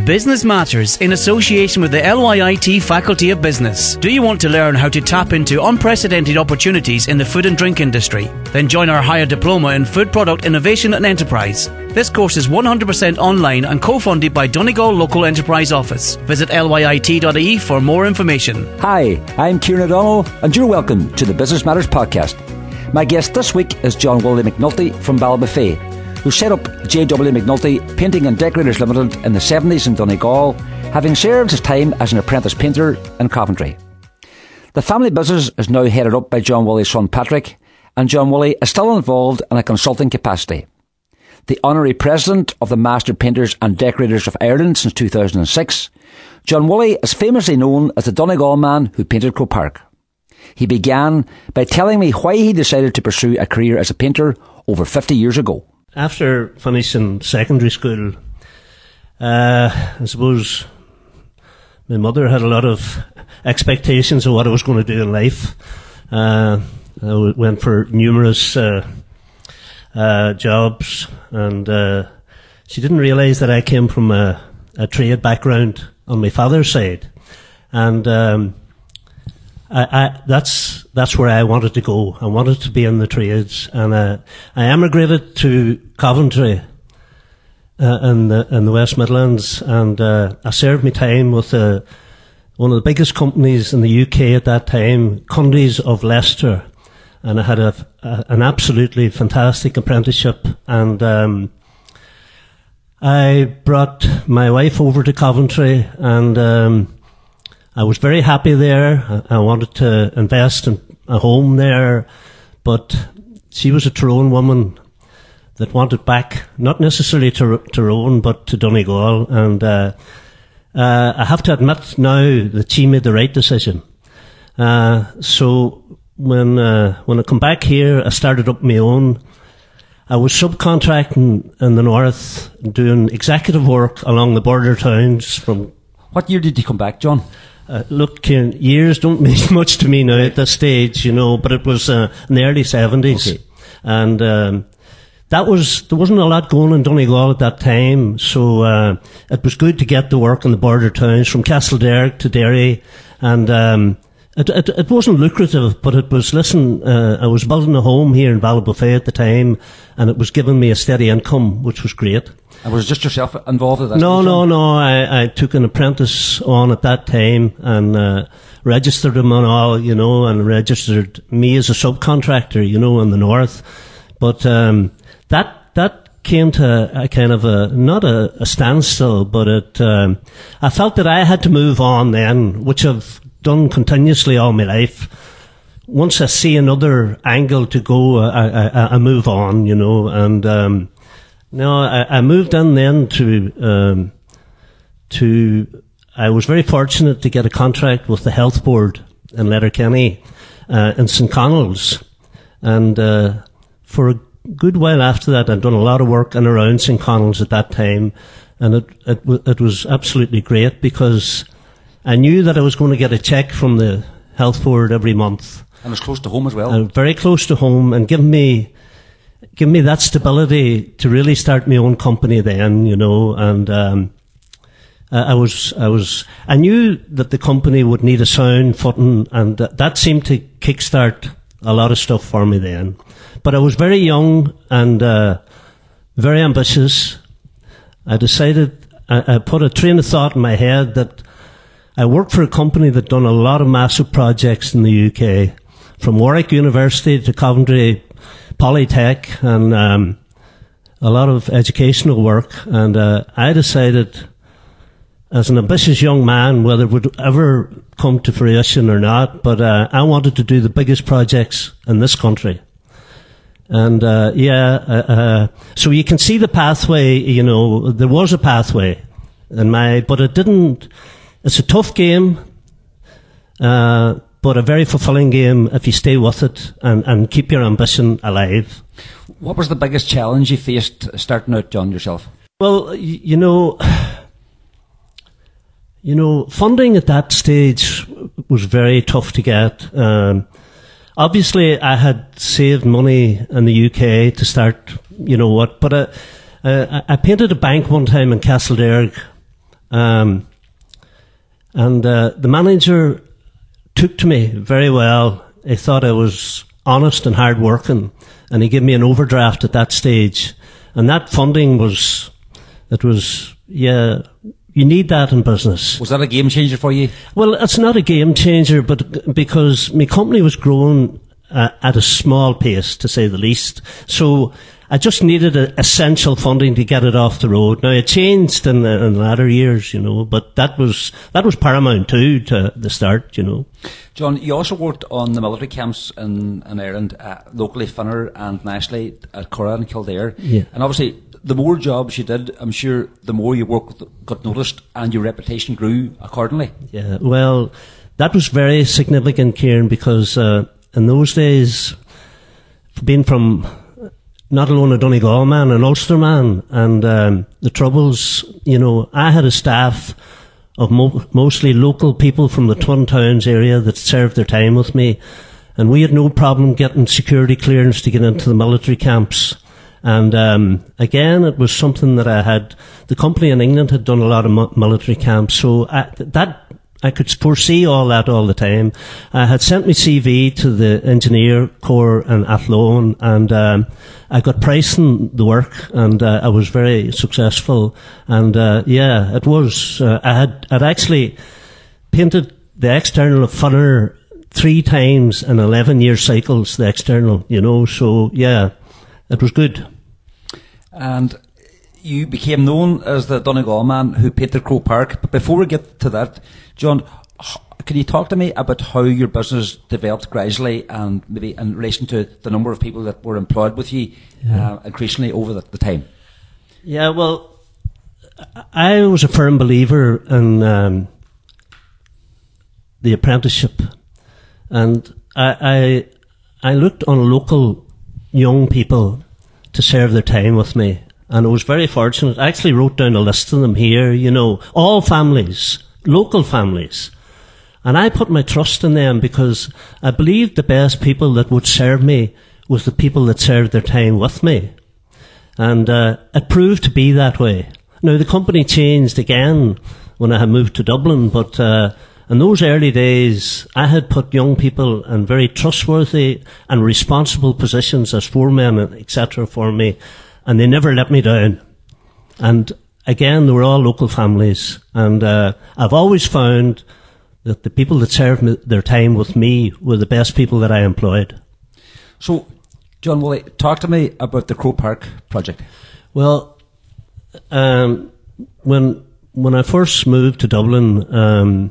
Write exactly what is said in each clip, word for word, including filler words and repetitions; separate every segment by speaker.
Speaker 1: Business Matters in association with the L Y I T Faculty of Business. Do you want to learn how to tap into unprecedented opportunities in the food and drink industry? Then join our higher diploma in Food Product Innovation and Enterprise. This course is one hundred percent online and co-funded by Donegal Local Enterprise Office. Visit L Y I T dot I E for more information.
Speaker 2: Hi, I'm Kieran O'Donnell and you're welcome to the Business Matters podcast. My guest this week is John Willie McNulty from Ballybofey, who set up J W McNulty Painting and Decorators Limited in the seventies in Donegal, having served his time as an apprentice painter in Coventry. The family business is now headed up by John Willie's son Patrick, and John Willie is still involved in a consulting capacity. The honorary president of the Master Painters and Decorators of Ireland since two thousand six, John Willie is famously known as the Donegal man who painted Croke Park. He began by telling me why he decided to pursue a career as a painter over fifty years ago.
Speaker 3: After finishing secondary school, uh, I suppose my mother had a lot of expectations of what I was going to do in life. Uh, I w- went for numerous uh, uh, jobs, and uh, she didn't realise that I came from a, a trade background on my father's side, and um, I, I, that's that's where I wanted to go. I wanted to be in the trades, and uh, I emigrated to Coventry uh, in the in the West Midlands, and uh, I served my time with uh, one of the biggest companies in the U K at that time, Cundy's of Leicester, and I had a, a, an absolutely fantastic apprenticeship, and um, I brought my wife over to Coventry, and um, I was very happy there. I wanted to invest in a home there, but she was a Tyrone woman that wanted back, not necessarily to Tyrone, but to Donegal. And uh, uh, I have to admit now that she made the right decision. Uh, so when uh, when I come back here, I started up my own. I was subcontracting in the north, doing executive work along the border towns. From
Speaker 2: What year did you come back, John?
Speaker 3: Uh, look, Kieran, years don't mean much to me now at this stage, you know, but it was uh, in the early seventies. Okay. And um, that was, there wasn't a lot going in Donegal at that time, so uh, it was good to get to work in the border towns from Castlederg to Derry, and um, it, it, it wasn't lucrative, but it was, listen, uh, I was building a home here in Ballybofey at the time, and it was giving me a steady income, which was great.
Speaker 2: And was just yourself involved in that?
Speaker 3: No, no, no. I, I took an apprentice on at that time and uh, registered him on all, you know, and registered me as a subcontractor, you know, in the north. But um, that that came to a kind of a, not a, a standstill, but it. Um, I felt that I had to move on then, which I've done continuously all my life. Once I see another angle to go, I, I, I move on, you know, and. Um, No, I, I moved in then to, um, to, I was very fortunate to get a contract with the Health Board in Letterkenny, uh, in Saint Connell's. And, uh, for a good while after that, I'd done a lot of work in around Saint Connell's at that time. And it, it, it was absolutely great because I knew that I was going to get a check from the Health Board every month.
Speaker 2: And it was close to home as well.
Speaker 3: Uh, very close to home, and give me, give me that stability to really start my own company then, you know, and um, I was, I was, I knew that the company would need a sound footing, and that, that seemed to kickstart a lot of stuff for me then. But I was very young and uh, very ambitious. I decided, I, I put a train of thought in my head that I worked for a company that done a lot of massive projects in the U K, from Warwick University to Coventry Polytech, and um, a lot of educational work. And uh, I decided, as an ambitious young man, whether it would ever come to fruition or not, but uh, I wanted to do the biggest projects in this country. And uh, yeah, uh, uh, so you can see the pathway. You know, there was a pathway in my, but it didn't. It's a tough game. Uh, But a very fulfilling game if you stay with it and, and keep your ambition alive.
Speaker 2: What was the biggest challenge you faced starting out, John, yourself?
Speaker 3: Well, you, you know, you know, funding at that stage was very tough to get. Um, obviously, I had saved money in the U K to start, you know what, but I, uh, I painted a bank one time in Castlederg, Um, and uh, the manager took to me very well. He thought I was honest and hard working, and he gave me an overdraft at that stage. And that funding was, it was, yeah, you need that in business.
Speaker 2: Was that a game changer for you?
Speaker 3: Well, it's not a game changer, but because my company was growing uh, at a small pace, to say the least. So I just needed a, essential funding to get it off the road. Now, it changed in the, in the latter years, you know, but that was that was paramount too to the start, you know.
Speaker 2: John, you also worked on the military camps in, in Ireland, uh, locally, Finner, and nationally at Curragh and Kildare.
Speaker 3: Yeah.
Speaker 2: And obviously, the more jobs you did, I'm sure the more your work got noticed and your reputation grew accordingly.
Speaker 3: Yeah, well, that was very significant, Kieran, because uh, in those days, being from not alone a Donegal man, an Ulster man, and um, the Troubles, you know, I had a staff of mo- mostly local people from the Twin Towns area that served their time with me, and we had no problem getting security clearance to get into the military camps. And um, again, it was something that I had, the company in England had done a lot of mu- military camps, so I, that I could foresee all that all the time. I had sent my C V to the engineer corps in Athlone, and um, I got pricing the work, and uh, I was very successful. And uh, yeah, it was. Uh, I had I'd actually painted the external of Funner three times in eleven year cycles. The external, you know. So yeah, it was good.
Speaker 2: And you became known as the Donegal man who painted Croke Park. But before we get to that, John, can you talk to me about how your business developed gradually, and maybe in relation to the number of people that were employed with you yeah. uh, increasingly over the, the time?
Speaker 3: Yeah, well, I was a firm believer in um, the apprenticeship, and I, I I looked on local young people to serve their time with me. And I was very fortunate. I actually wrote down a list of them here, you know, all families, local families. And I put my trust in them because I believed the best people that would serve me was the people that served their time with me. And uh, it proved to be that way. Now, the company changed again when I had moved to Dublin, but uh, in those early days, I had put young people in very trustworthy and responsible positions as foremen, et cetera for me. And they never let me down. And again, they were all local families. And uh, I've always found that the people that served me, their time with me were the best people that I employed.
Speaker 2: So, John Woolley, talk to me about the Croke Park project.
Speaker 3: Well, um, when when I first moved to Dublin, um,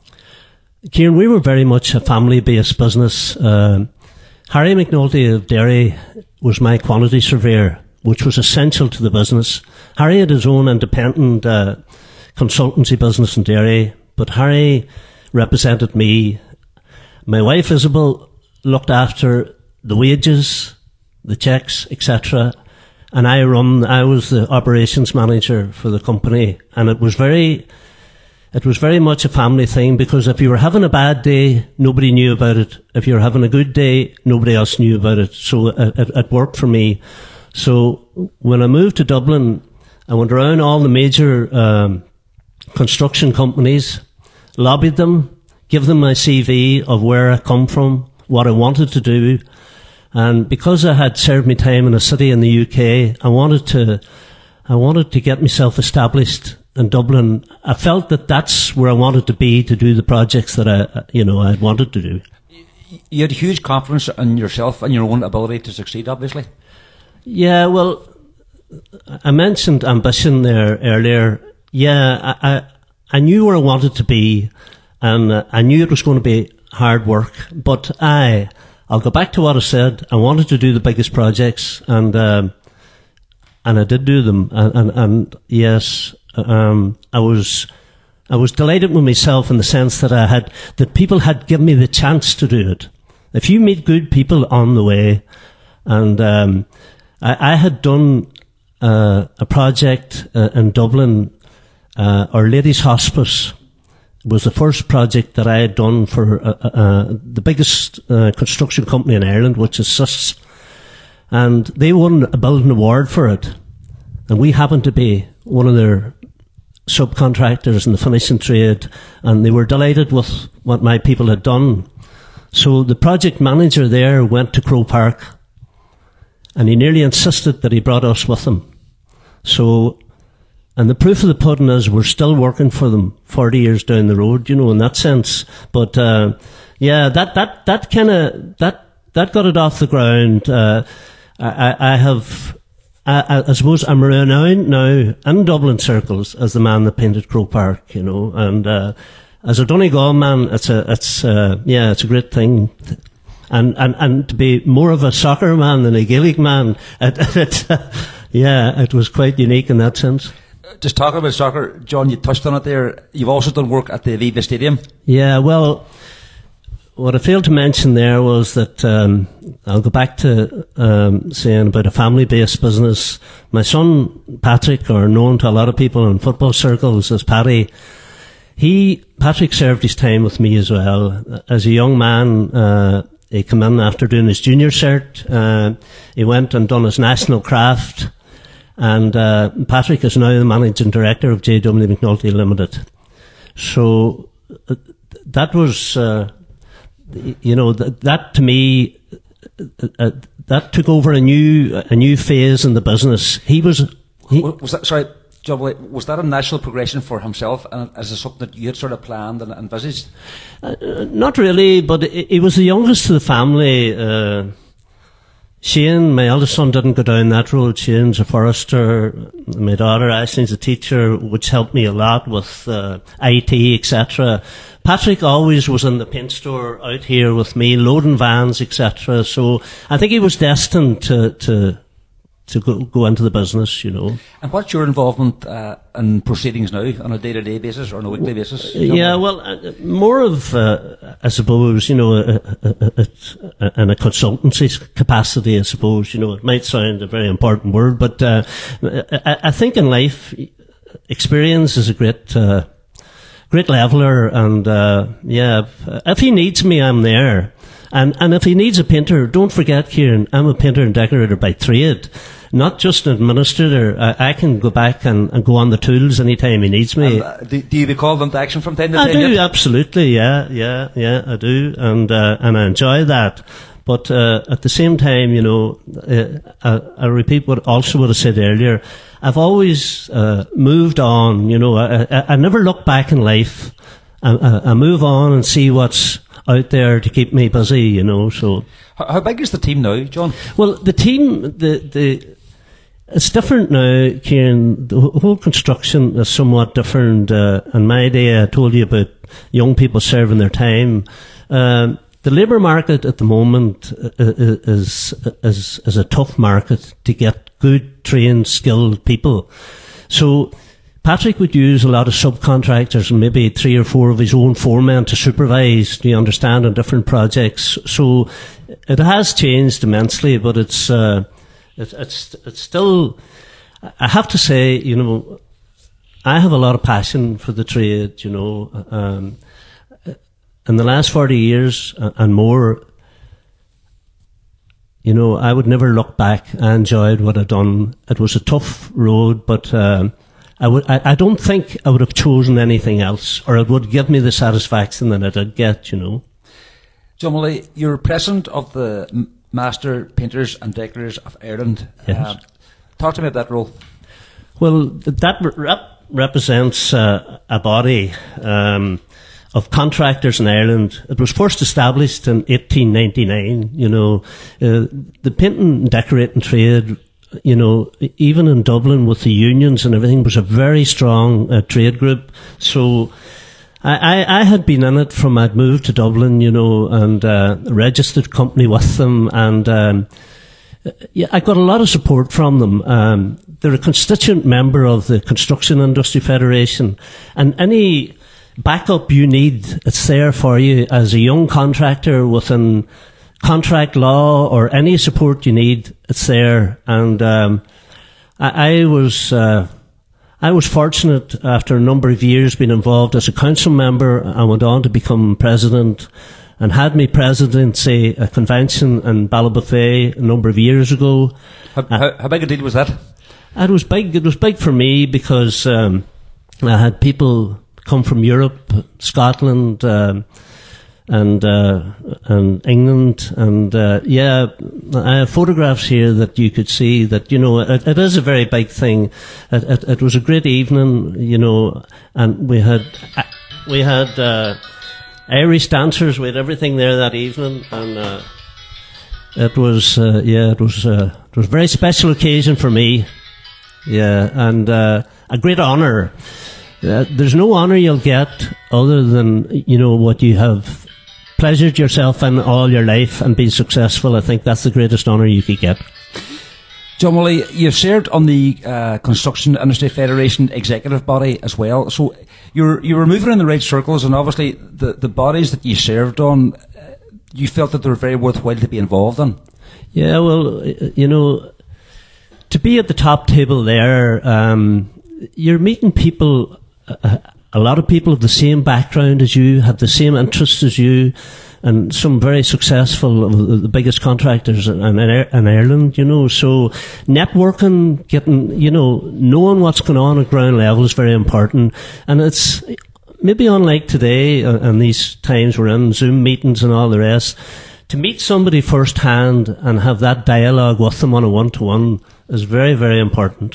Speaker 3: Kieran, we were very much a family-based business. Uh, Harry McNulty of Derry was my quantity surveyor, which was essential to the business. Harry had his own independent uh, consultancy business in Derry, but Harry represented me. My wife Isabel looked after the wages, the checks, et cetera. And I run. I was the operations manager for the company, and it was very, it was very much a family thing, because if you were having a bad day, nobody knew about it. If you were having a good day, nobody else knew about it. So it, it, it worked for me. So when I moved to Dublin, I went around all the major um, construction companies, lobbied them, give them my C V of where I come from, what I wanted to do. And because I had served my time in a city in the U K, I wanted to, I wanted to get myself established in Dublin. I felt that that's where I wanted to be to do the projects that I, you know, I wanted to do.
Speaker 2: You had huge confidence in yourself and your own ability to succeed, obviously.
Speaker 3: Yeah, well, I mentioned ambition there earlier. Yeah, I, I, I knew where I wanted to be, and uh, I knew it was going to be hard work, but I, I'll go back to what I said. I wanted to do the biggest projects, and um, and I did do them, and, and, and yes, um, I was I was delighted with myself in the sense that I had that people had given me the chance to do it. If you meet good people on the way, and um, I, I had done uh, a project uh, in Dublin, uh, Our Lady's Hospice. It was the first project that I had done for uh, uh, the biggest uh, construction company in Ireland, which is S I S. And they won a building award for it. And we happened to be one of their subcontractors in the finishing trade, and they were delighted with what my people had done. So the project manager there went to Croke Park, and he nearly insisted that he brought us with him. So, and the proof of the pudding is we're still working for them forty years down the road, you know, in that sense. But uh, yeah, that that that kind of that that got it off the ground. Uh, I, I have. I, I suppose I'm renowned now in Dublin circles as the man that painted Croke Park, you know, and uh, as a Donegal man, it's a, it's uh, yeah, it's a great thing, and and and to be more of a soccer man than a Gaelic man, it, it, uh, yeah, it was quite unique in that sense.
Speaker 2: Just talking about soccer, John, you touched on it there. You've also done work at the Aviva Stadium.
Speaker 3: Yeah, well, what I failed to mention there was that um, I'll go back to um, saying about a family-based business. My son Patrick, or known to a lot of people in football circles as Paddy, he Patrick served his time with me as well. As a young man, uh, he came in after doing his junior cert. Uh, he went and done his national craft, and uh, Patrick is now the managing director of J W McNulty Limited. So uh, that was. Uh, You know, that, that to me, uh, uh, that took over a new a new phase in the business. He was... He,
Speaker 2: was that, sorry, John, was that a natural progression for himself, and is it something that you had sort of planned and envisaged?
Speaker 3: Uh, not really, but he was the youngest of the family. Uh, Shane, my eldest son, didn't go down that road. Shane's a forester. My daughter, Aislinn's a teacher, which helped me a lot with uh, I T, et cetera. Patrick always was in the paint store out here with me, loading vans, et cetera. So I think he was destined to to to go, go into the business, you know.
Speaker 2: And what's your involvement uh, in proceedings now on a day-to-day basis or on a weekly basis?
Speaker 3: Yeah, well, uh, more of, uh, I suppose, you know, a, a, a, a, in a consultancy capacity, I suppose. You know, it might sound a very important word, but uh, I, I think in life, experience is a great... Uh, Great leveler, and uh, yeah, if he needs me, I'm there. And and if he needs a painter, don't forget, Kieran, I'm a painter and decorator by trade, not just an administrator. I, I can go back and, and go on the tools anytime he needs me.
Speaker 2: And, uh, do, do you be called into action from time to
Speaker 3: I
Speaker 2: time?
Speaker 3: I do,
Speaker 2: yet?
Speaker 3: absolutely, yeah, yeah, yeah, I do, and uh, and I enjoy that. But uh, at the same time, you know, uh, I, I repeat what also what I said earlier. I've always uh, moved on, you know, I, I, I never look back in life. I, I, I move on and see what's out there to keep me busy, you know, so.
Speaker 2: How, how big is the team now, John?
Speaker 3: Well, the team, the, the, it's different now, Kieran. The whole construction is somewhat different. Uh, in my day, I told you about young people serving their time. Um, The labour market at the moment is, is is a tough market to get good, trained, skilled people. So Patrick would use a lot of subcontractors and maybe three or four of his own foremen to supervise, do you understand, on different projects. So it has changed immensely, but it's uh, it, it's it's still. I have to say, you know, I have a lot of passion for the trade. You know. Um, In the last forty years and more, you know, I would never look back. I enjoyed what I'd done. It was a tough road, but um, I would. I, I don't think I would have chosen anything else, or it would give me the satisfaction that I did get, you know.
Speaker 2: John Mullally, you're president of the Master Painters and Decorators of Ireland.
Speaker 3: Yes.
Speaker 2: Uh, talk to me about that role.
Speaker 3: Well, that rep- represents uh, a body um, of contractors in Ireland. It was first established in eighteen ninety-nine, you know. Uh, the painting and decorating trade, you know, even in Dublin with the unions and everything, was a very strong uh, trade group. So I, I, I had been in it from I'd moved to Dublin, you know, and uh, a registered company with them, and um, yeah, I got a lot of support from them. Um, they're a constituent member of the Construction Industry Federation, and any backup you need, it's there for you as a young contractor within contract law, or any support you need, it's there. And um, I, I was uh, I was fortunate, after a number of years being involved as a council member, I went on to become president, and had me presidency a convention in Ballybofey a number of years ago.
Speaker 2: How, uh, how, how big a deal was that?
Speaker 3: It was big. It was big for me because um, I had people come from Europe, Scotland, um, and uh, and England, and uh, yeah, I have photographs here that you could see that, you know, it, it is a very big thing. It, it, it was a great evening, you know, and we had we had uh, Irish dancers. We had everything there that evening, and uh, it was uh, yeah, it was uh, it was a very special occasion for me. Yeah, and uh, a great honour. Uh, there's no honour you'll get other than, you know, what you have pleasured yourself in all your life and been successful. I think that's the greatest honour you could get.
Speaker 2: John Woolley, you've served on the uh, Construction Industry Federation executive body as well, so you're you were moving in the right circles, and obviously the, the bodies that you served on, uh, you felt that they were very worthwhile to be involved in.
Speaker 3: Yeah, well, you know, to be at the top table there, um, you're meeting people. Uh, A lot of people have the same background as you, have the same interests as you, and some very successful, of the biggest contractors in, in Ireland, you know. So networking, getting, you know, knowing what's going on at ground level is very important. And it's maybe unlike today uh, and these times we're in, Zoom meetings and all the rest, to meet somebody firsthand and have that dialogue with them on a one-to-one is very, very important.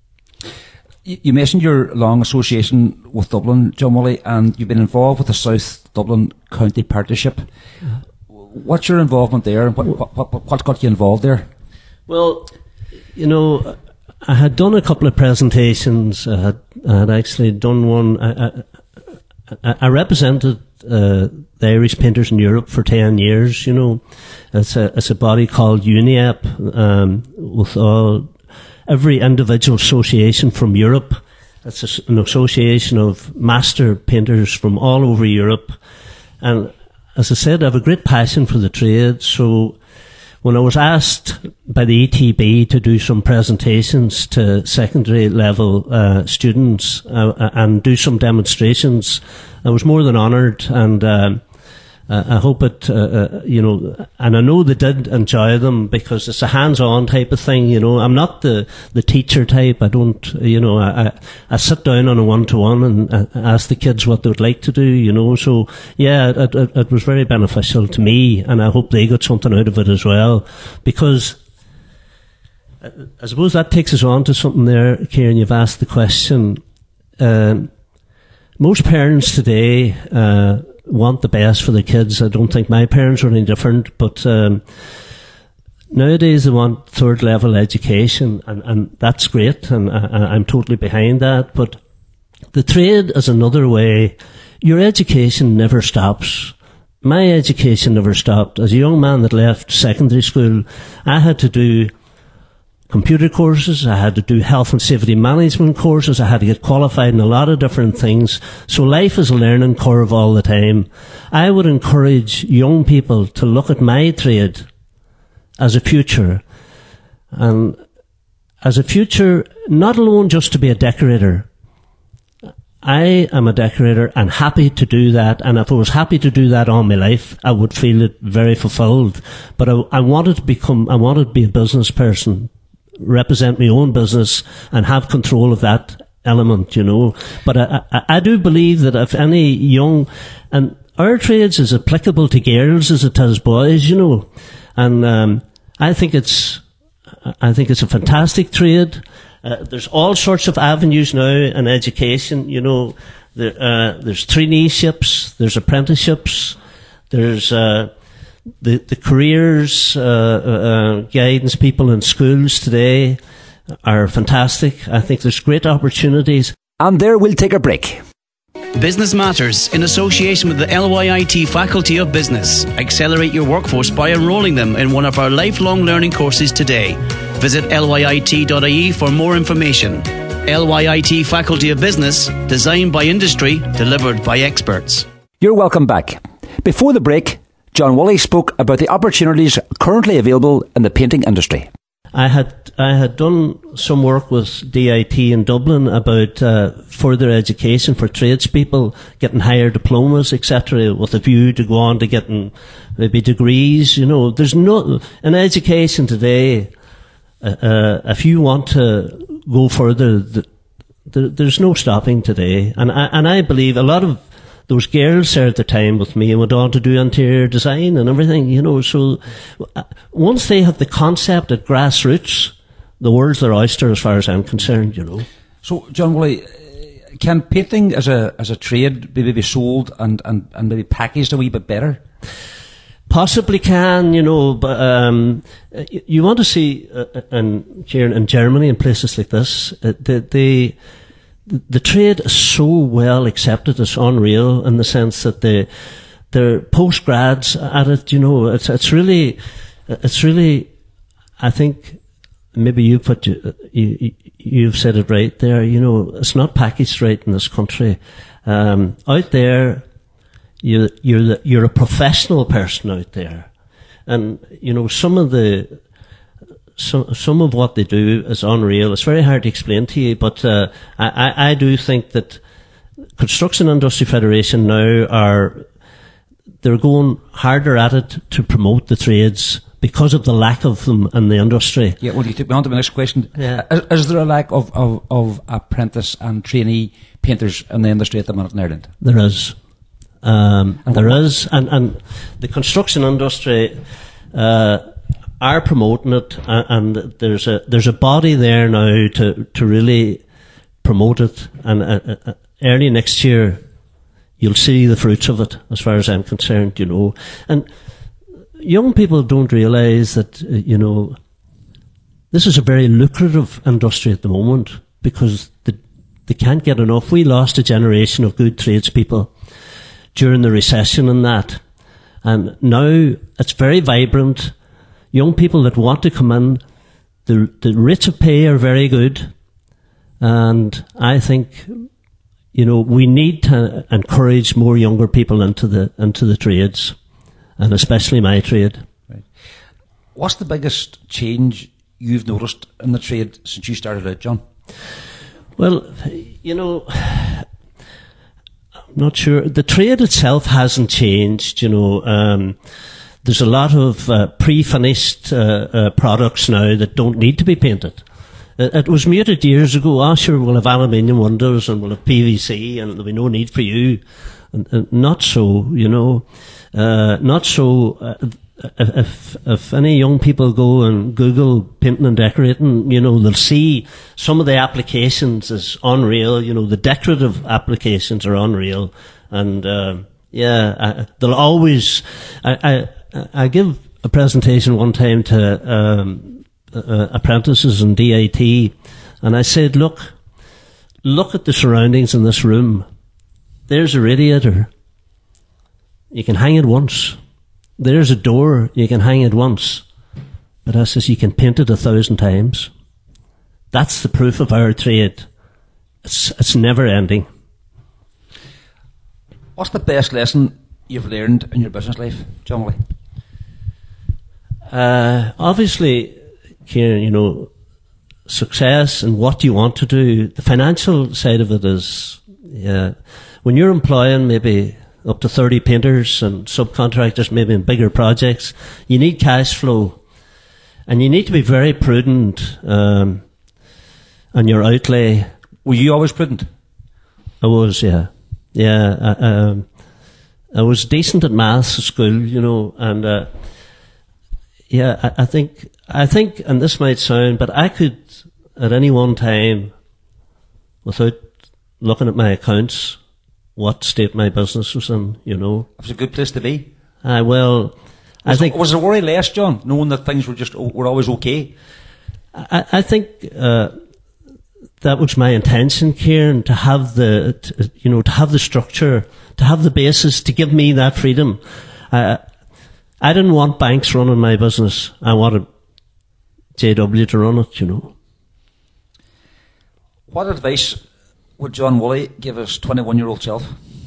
Speaker 2: You mentioned your long association with Dublin, John Woolley, and you've been involved with the South Dublin County Partnership. What's your involvement there? What, what, what, what got you involved there?
Speaker 3: Well, you know, I had done a couple of presentations. I had, I had actually done one. I, I, I represented uh, the Irish painters in Europe for ten years, you know. It's a, it's a body called UNIAP, um, with all... every individual association from Europe. It's a, an association of master painters from all over Europe. And as I said, I have a great passion for the trade. So when I was asked by the E T B to do some presentations to secondary level uh, students uh, and do some demonstrations, I was more than honoured, and um, Uh, I hope it, uh, uh, you know, and I know they did enjoy them, because it's a hands-on type of thing, you know. I'm not the, the teacher type. I don't, you know, I, I sit down on a one-to-one and uh, ask the kids what they would like to do, you know. So, yeah, it, it, it was very beneficial to me, and I hope they got something out of it as well, because I suppose that takes us on to something there, Kieran. You've asked the question. Uh, most parents today, uh, want the best for the kids. I don't think my parents were any different, but um, nowadays they want third level education, and, and that's great, and I, I'm totally behind that. But the trade is another way. Your education never stops. My education never stopped. As a young man that left secondary school, I had to do computer courses, I had to do health and safety management courses, I had to get qualified in a lot of different things. So life is a learning curve all the time. I would encourage young people to look at my trade as a future, and as a future, not alone just to be a decorator. I am a decorator and happy to do that, and if I was happy to do that all my life, I would feel it very fulfilled. But I, I wanted to become, I wanted to be a business person, represent my own business and have control of that element, you know. But I, I, I do believe that if any young, and our trades is applicable to girls as it is boys, you know, and um, I think it's, I think it's a fantastic trade. Uh, there's all sorts of avenues now in education, you know. There, uh, there's traineeships, there's apprenticeships, there's uh, The, the careers uh, uh, guidance people in schools today are fantastic. I think there's great opportunities.
Speaker 2: And there we'll take a break.
Speaker 1: Business Matters, in association with the L Y I T Faculty of Business. Accelerate your workforce by enrolling them in one of our lifelong learning courses today. Visit L Y I T dot I E for more information. L Y I T Faculty of Business, designed by industry, delivered by experts.
Speaker 2: You're welcome back. Before the break, John Woolley spoke about the opportunities currently available in the painting industry.
Speaker 3: I had I had done some work with D I T in Dublin about uh, further education for tradespeople, getting higher diplomas, et cetera, with a view to go on to getting maybe degrees. You know, there's no in education today. Uh, uh, if you want to go further, the, there, there's no stopping today. And I, and I believe a lot of those girls there at the time with me went on to do interior design and everything, you know. So uh, once they have the concept at grassroots, the world's their oyster as far as I'm concerned, you know.
Speaker 2: So, John Woolley, can painting as a as a trade be maybe sold and, and, and maybe packaged a wee bit better?
Speaker 3: Possibly can, you know, but um, you, you want to see, uh, and here in Germany and places like this, uh, the, the the trade is so well accepted, it's unreal in the sense that they they're post-grads at it, you know. It's it's really, it's really, I think, maybe you put you, you you've said it right there. You know, it's not packaged right in this country. Um, out there, you you're you're a professional person out there, and you know some of the some some of what they do is unreal. It's very hard to explain to you, but uh, I I do think that Construction Industry Federation now are they're going harder at it to promote the trades, because of the lack of them in the industry.
Speaker 2: Yeah, well, you took me on to my next question.
Speaker 3: Yeah.
Speaker 2: Is, is there a lack of, of, of apprentice and trainee painters in the industry at the minute in Ireland?
Speaker 3: There is. Um,
Speaker 2: and
Speaker 3: there is. And, and the construction industry uh, are promoting it, and, and there's a there's a body there now to, to really promote it. And uh, uh, early next year, you'll see the fruits of it, as far as I'm concerned, you know. And young people don't realise that, uh, you know, this is a very lucrative industry at the moment, because the, they can't get enough. We lost a generation of good tradespeople during the recession and that. And now it's very vibrant. Young people that want to come in, the, the rates of pay are very good. And I think, you know, we need to encourage more younger people into the, into the trades. And especially my trade.
Speaker 2: Right. What's the biggest change you've noticed in the trade since you started out, John?
Speaker 3: Well, you know, I'm not sure. The trade itself hasn't changed, you know. Um, there's a lot of uh, pre-finished uh, uh, products now that don't need to be painted. It, it was muted years ago. Oh, sure, we'll have aluminium windows and we'll have P V C and there'll be no need for you. And, and not so, you know. Uh, not so. Uh, if if any young people go and Google painting and decorating, you know, they'll see some of the applications is unreal. You know, the decorative applications are unreal, and uh, yeah, I, they'll always. I, I I give a presentation one time to um, uh, apprentices in D I T, and I said, look, look at the surroundings in this room. There's a radiator. You can hang it once. There's a door. You can hang it once. But I says, you can paint it a thousand times. That's the proof of our trade. It's, it's never ending.
Speaker 2: What's the best lesson you've learned in your business life, John Woolley?
Speaker 3: Uh, obviously, Kieran, you know, success and what you want to do, the financial side of it is, yeah, when you're employing maybe up to thirty painters and subcontractors, maybe in bigger projects, you need cash flow. And you need to be very prudent um, on your outlay.
Speaker 2: Were you always prudent?
Speaker 3: I was, yeah. Yeah, I, um, I was decent at maths at school, you know, and uh, yeah, I, I think, I think, and this might sound, but I could, at any one time, without looking at my accounts, what state my business was in, you know.
Speaker 2: It was a good place to be.
Speaker 3: I well, I
Speaker 2: was
Speaker 3: think
Speaker 2: it, was there worry less, John, knowing that things were just were always okay?
Speaker 3: I, I think uh, that was my intention, Kieran, to have the, to, you know, to have the structure, to have the basis, to give me that freedom. I, I didn't want banks running my business. I wanted J W to run it, you know.
Speaker 2: What advice would John Woolley give his twenty-one-year-old self?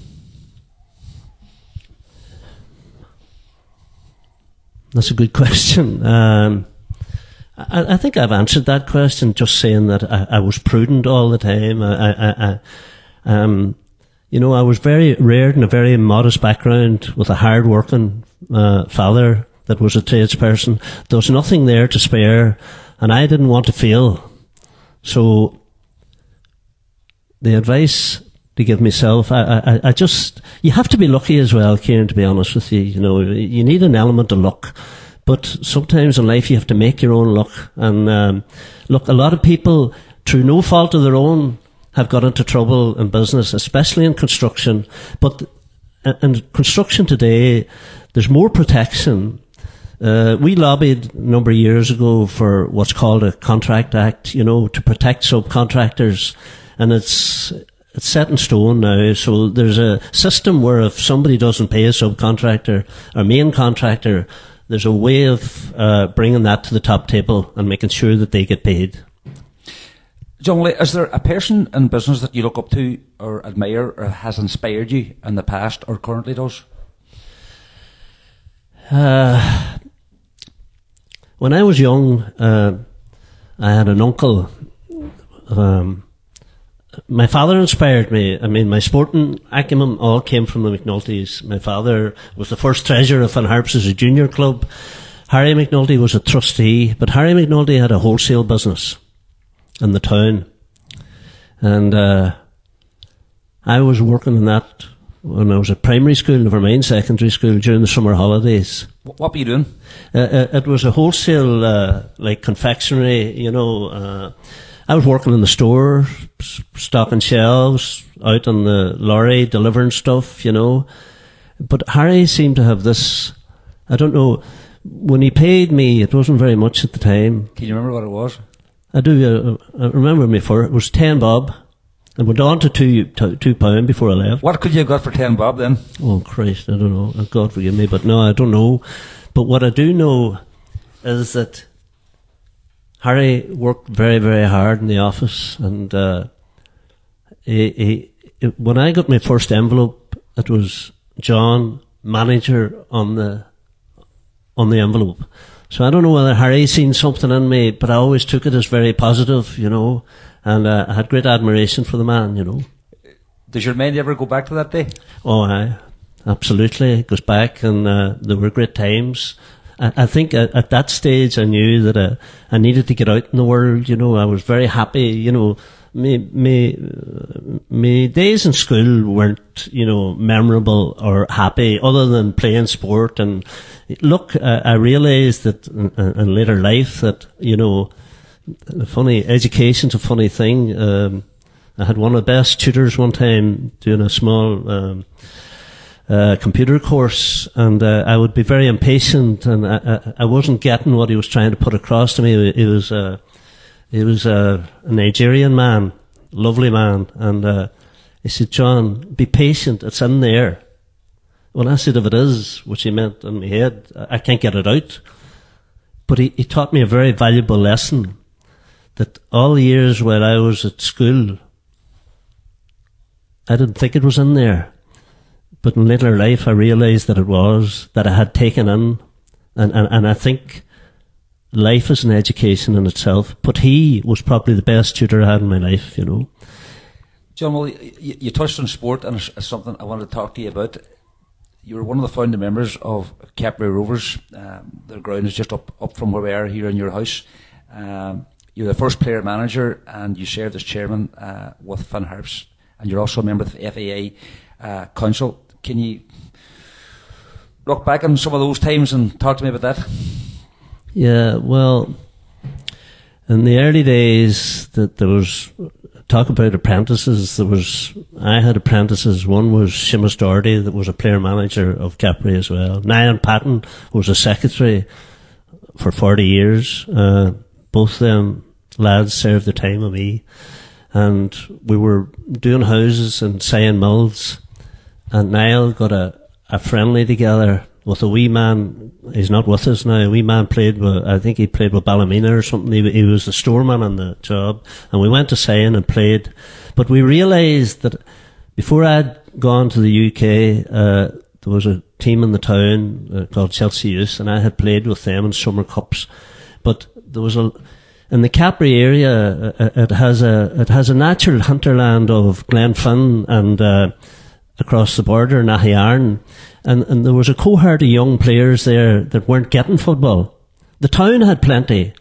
Speaker 3: That's a good question. Um, I, I think I've answered that question, just saying that I, I was prudent all the time. I, I, I, um, you know, I was very reared in a very modest background with a hard-working uh, father that was a tradesperson. There was nothing there to spare, and I didn't want to fail. So the advice to give myself, I, I, I just, you have to be lucky as well, Kieran, to be honest with you. You know, you need an element of luck. But sometimes in life you have to make your own luck. And um, look, a lot of people, through no fault of their own, have got into trouble in business, especially in construction. But in construction today, there's more protection. Uh, we lobbied a number of years ago for what's called a Contract Act, you know, to protect subcontractors. And it's it's set in stone now. So there's a system where if somebody doesn't pay a subcontractor or main contractor, there's a way of uh, bringing that to the top table and making sure that they get paid.
Speaker 2: John, is there a person in business that you look up to or admire or has inspired you in the past or currently does?
Speaker 3: Uh, when I was young, uh, I had an uncle. Um, my father inspired me. I mean, my sporting acumen all came from the McNultys. My father was the first treasurer of Finn Harps as a junior club. Harry McNulty was a trustee, but Harry McNulty had a wholesale business in the town. And uh, I was working in that when I was at primary school, never mind secondary school, during the summer holidays.
Speaker 2: What were you doing?
Speaker 3: Uh, it was a wholesale, uh, like confectionery, you know. Uh, I was working in the store, stocking shelves, out on the lorry, delivering stuff, you know. But Harry seemed to have this, I don't know, when he paid me, it wasn't very much at the time.
Speaker 2: Can you remember what it was?
Speaker 3: I do, uh, I remember me for it. It was ten bob. It went on to two, to two pound before I left.
Speaker 2: What could you have got for ten bob then?
Speaker 3: Oh Christ, I don't know. God forgive me, but no, I don't know. But what I do know is that Harry worked very, very hard in the office, and uh, he, he, it, when I got my first envelope, it was John, manager, on the on the envelope. So I don't know whether Harry seen something in me, but I always took it as very positive, you know, and uh, I had great admiration for the man, you know.
Speaker 2: Does your mind ever go back to that day?
Speaker 3: Oh, aye, absolutely. It goes back, and uh, there were great times. I, I think at, at that stage I knew that uh, I needed to get out in the world, you know. I was very happy, you know. Me, me, me days in school weren't, you know, memorable or happy other than playing sport. And look, I, I realised that in, in later life that, you know, funny, education's a funny thing. Um, I had one of the best tutors one time doing a small, um, uh, computer course, and uh, I would be very impatient, and I, I, I wasn't getting what he was trying to put across to me. It was, uh, He was a, a Nigerian man, lovely man, and uh, he said, "John, be patient, it's in there." Well, I said, if it is, which he meant in my head, I can't get it out. But he, he taught me a very valuable lesson, that all the years while I was at school, I didn't think it was in there. But in later life, I realised that it was, that I had taken in, and, and, and I think life is an education in itself, but he was probably the best tutor I had in my life, you know.
Speaker 2: John, well, you, you touched on sport, and it's, it's something I wanted to talk to you about. You were one of the founding members of Capri Rovers. Um, their ground is just up, up from where we are here in your house. Um, you're the first player manager, and you served as chairman uh, with Finn Harps, and you're also a member of the F A I uh, Council. Can you look back on some of those times and talk to me about that?
Speaker 3: Yeah, well, in the early days, that there was talk about apprentices. There was, I had apprentices. One was Seamus Doherty, that was a player manager of Capri as well. Niall Patton was a secretary for forty years. Uh, both them lads served the time of me, and we were doing houses in Sion Mills, and Niall got a, a friendly together with a wee man. He's not with us now. A wee man played with, I think he played with Ballymena or something. He, he was the storeman on the job, and we went to Sion and played. But we realised that before I'd gone to the U K, uh, there was a team in the town uh, called Chelsea Youth, and I had played with them in summer cups. But there was a, in the Capri area, uh, it has a, it has a natural hinterland of Glenfin and, uh, across the border, Nahiarn. And, and there was a cohort of young players there that weren't getting football. The town had plenty,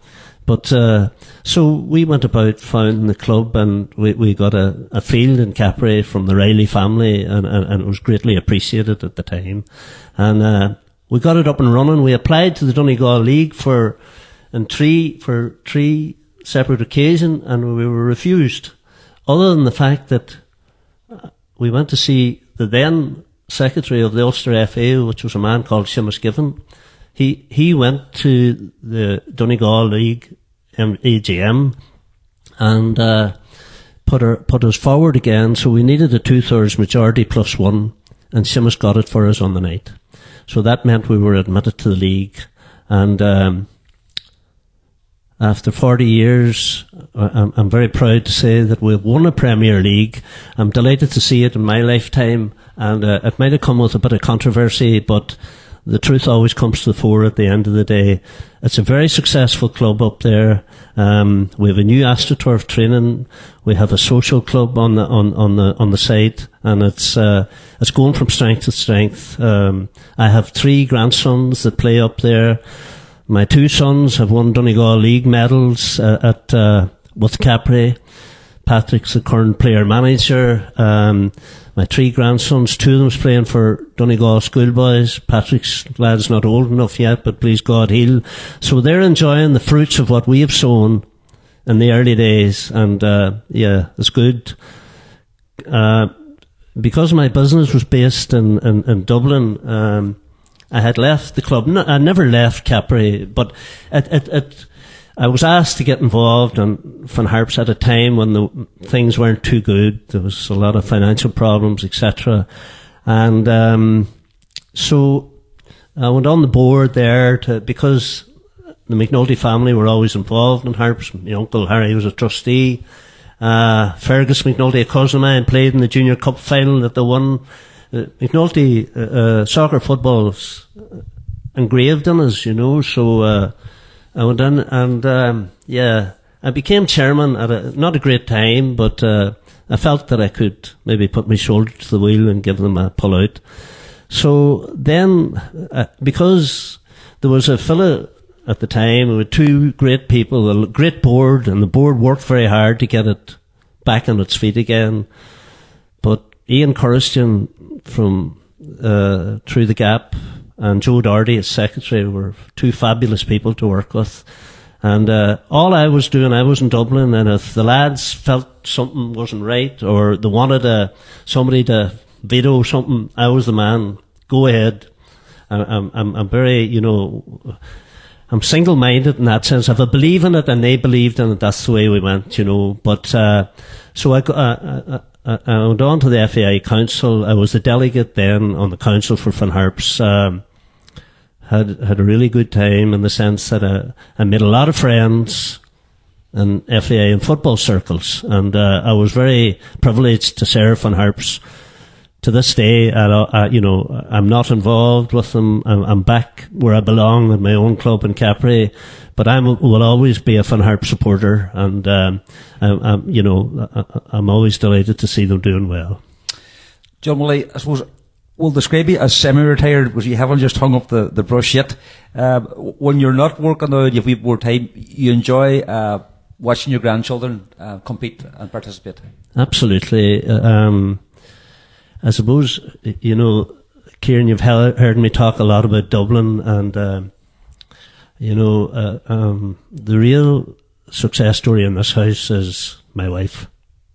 Speaker 3: but uh, so we went about founding the club, and we, we got a, a field in Capray from the Riley family, and, and, and it was greatly appreciated at the time. And uh, we got it up and running. We applied to the Donegal League for and three for three separate occasions, and we were refused. Other than the fact that we went to see the then secretary of the Ulster F A, which was a man called Seamus Given. He he went to the Donegal League A G M and uh, put her, put us forward again. So we needed a two-thirds majority plus one, and Seamus got it for us on the night. So that meant we were admitted to the league. And um, after forty years, I'm, I'm very proud to say that we've won a Premier League. I'm delighted to see it in my lifetime, and uh, it might have come with a bit of controversy, but the truth always comes to the fore at the end of the day. It's a very successful club up there. Um, we have a new AstroTurf training. We have a social club on the on, on the on the site, and it's uh, it's going from strength to strength. Um, I have three grandsons that play up there. My two sons have won Donegal League medals uh, at uh, with Capray. Patrick's the current player manager. Um, my three grandsons, two of them's playing for Donegal schoolboys. Patrick's lad's not old enough yet, but please God, he'll. So they're enjoying the fruits of what we have sown in the early days, and uh, yeah, it's good. Uh, because my business was based in, in, in Dublin, um, I had left the club. No, I never left Capray, but it, it, it, I was asked to get involved in Van Harps at a time when the things weren't too good. There was a lot of financial problems, et cetera. And um, so I went on the board there to, because the McNulty family were always involved in Harps. My uncle Harry was a trustee. Uh, Fergus McNulty, a cousin of mine, played in the Junior Cup final that they won. Uh, McNulty uh, uh, soccer football is engraved in us, you know, so uh, I went in and um, yeah, I became chairman at a not a great time, but uh, I felt that I could maybe put my shoulder to the wheel and give them a pull out. So then, uh, because there was a fella at the time, with two great people, a great board, and the board worked very hard to get it back on its feet again. But Ian Curristian from uh, Through the Gap and Joe Doherty as secretary were two fabulous people to work with. And uh, all I was doing, I was in Dublin, and if the lads felt something wasn't right or they wanted a, somebody to veto something, I was the man. Go ahead. I'm, I'm, I'm very, you know, I'm single-minded in that sense. If I believe in it and they believed in it, that's the way we went, you know. But uh, so I, uh, I, I went on to the F A I Council. I was the delegate then on the council for Van Harps. Um, had had a really good time in the sense that I, I made a lot of friends in F A I and football circles, and uh, I was very privileged to serve Van Harps. To this day, I, I, you know, I'm not involved with them. I'm, I'm back where I belong at my own club in Capray, but I will always be a Van Harps supporter, and um, I, I'm, you know, I, I'm always delighted to see them doing well.
Speaker 2: John Woolley, I suppose we'll describe you as semi-retired because you haven't just hung up the, the brush yet. Uh, when you're not working out, you've got more time. You enjoy uh, watching your grandchildren uh, compete and participate. Absolutely.
Speaker 3: Um, I suppose, you know, Kieran, you've heard me talk a lot about Dublin, and, um, you know, uh, um, the real success story in this house is my wife.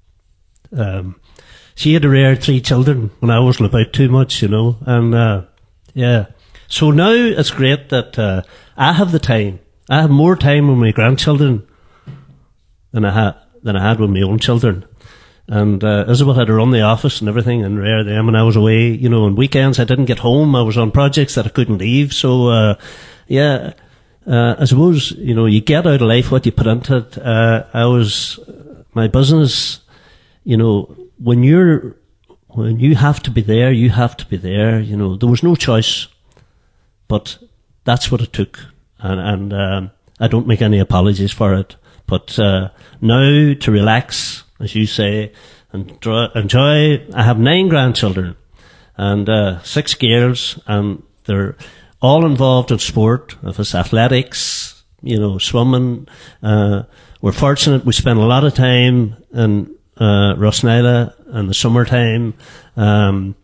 Speaker 3: Um, she had a rare three children when I wasn't about too much, you know, and, uh, yeah. So now it's great that, uh, I have the time. I have more time with my grandchildren than I had, than I had with my own children. And uh, Isabel had to run the office and everything and rear them, and I was away, you know, on weekends I didn't get home. I was on projects that I couldn't leave. So, uh, yeah, uh, I suppose, you know, you get out of life what you put into it. Uh, I was, my business, you know, when you're, when you have to be there, you have to be there, you know, there was no choice, but that's what it took. And, and um, I don't make any apologies for it. But uh, now to relax, as you say, and enjoy. I have nine grandchildren and uh, six girls, and they're all involved in sport. If it's athletics, you know, swimming. Uh, we're fortunate. We spend a lot of time in uh, Rosnella in the summertime, um,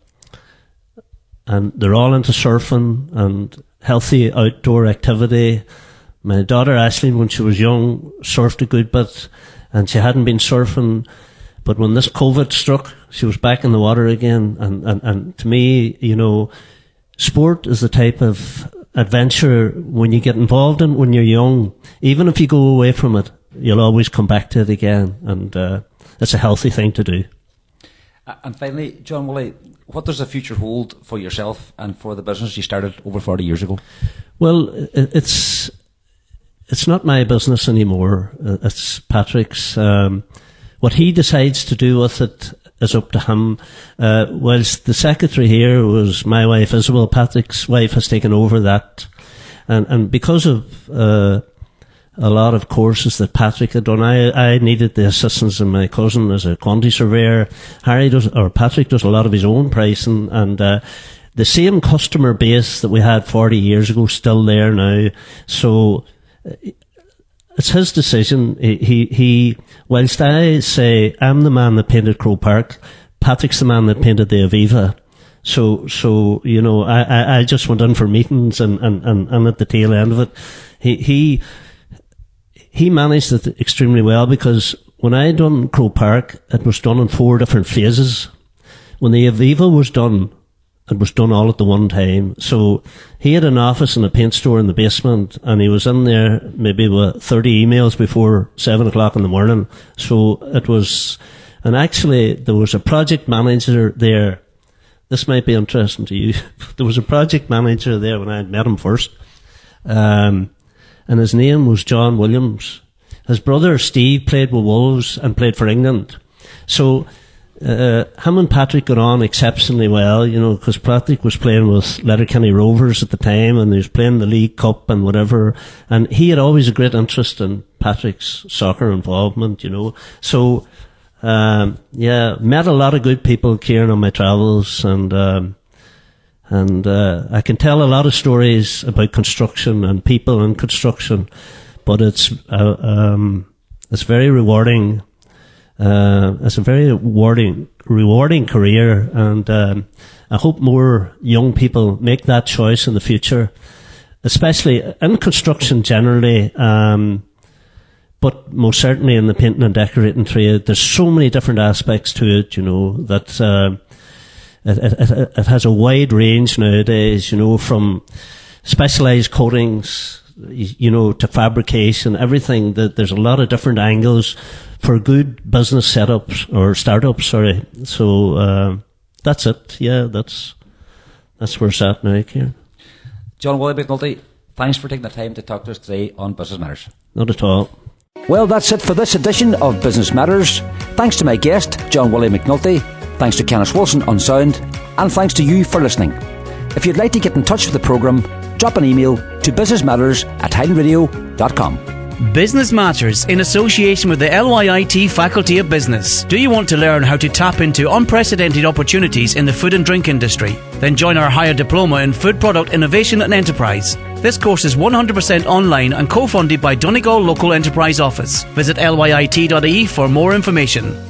Speaker 3: and they're all into surfing and healthy outdoor activity. My daughter Aisling, when she was young, surfed a good bit, and she hadn't been surfing. But when this COVID struck, she was back in the water again. And, and, and to me, you know, sport is the type of adventure when you get involved in when you're young. Even if you go away from it, you'll always come back to it again. And uh, it's a healthy thing to do.
Speaker 2: And finally, John Woolley, what does the future hold for yourself and for the business you started over forty years ago?
Speaker 3: Well, it's it's not my business anymore. It's Patrick's. Um, what he decides to do with it is up to him. Uh, whilst the secretary here was my wife, Isabel, Patrick's wife has taken over that. And, and because of uh, a lot of courses that Patrick had done, I, I needed the assistance of my cousin as a quantity surveyor. Harry does, or Patrick does a lot of his own pricing, and uh, the same customer base that we had forty years ago still there now. So it's his decision. He, he, he, whilst I say I'm the man that painted Croke Park, Patrick's the man that painted the Aviva. So, so, you know, I, I, I just went in for meetings and, and, and, and at the tail end of it, he, he, he managed it extremely well, because when I done Croke Park, it was done in four different phases. When the Aviva was done, it was done all at the one time. So he had an office and a paint store in the basement, and he was in there maybe with thirty emails before seven o'clock in the morning. So it was, and actually there was a project manager there. This might be interesting to you. There was a project manager there when I had met him first. Um, and his name was John Williams. His brother Steve played with Wolves and played for England. So Uh, him and Patrick got on exceptionally well, you know, because Patrick was playing with Letterkenny Rovers at the time, and he was playing the League Cup and whatever, and he had always a great interest in Patrick's soccer involvement, you know. So, um, yeah, met a lot of good people, Kieran, on my travels, and um, and uh, I can tell a lot of stories about construction and people in construction, but it's uh, um, it's very rewarding. Uh, it's a very rewarding, rewarding career, and um, I hope more young people make that choice in the future, especially in construction generally, um, but most certainly in the painting and decorating trade. There's so many different aspects to it, you know, that uh, it, it, it has a wide range nowadays, you know, from specialised coatings, you know, to fabrication, everything. That there's a lot of different angles for good business setups or startups, sorry. So uh, that's it. Yeah, that's that's where it's at now, Kieran.
Speaker 2: John Woolley McNulty, thanks for taking the time to talk to us today on Business Matters.
Speaker 3: Not at all.
Speaker 2: Well, that's it for this edition of Business Matters. Thanks to my guest, John Woolley McNulty. Thanks to Kenneth Wilson on sound. And thanks to you for listening. If you'd like to get in touch with the programme, drop an email to businessmatters at highland radio dot com.
Speaker 1: Business Matters in association with the L Y I T Faculty of Business. Do you want to learn how to tap into unprecedented opportunities in the food and drink industry? Then join our higher diploma in Food Product Innovation and Enterprise. This course is one hundred percent online and co-funded by Donegal Local Enterprise Office. Visit L Y I T dot I E for more information.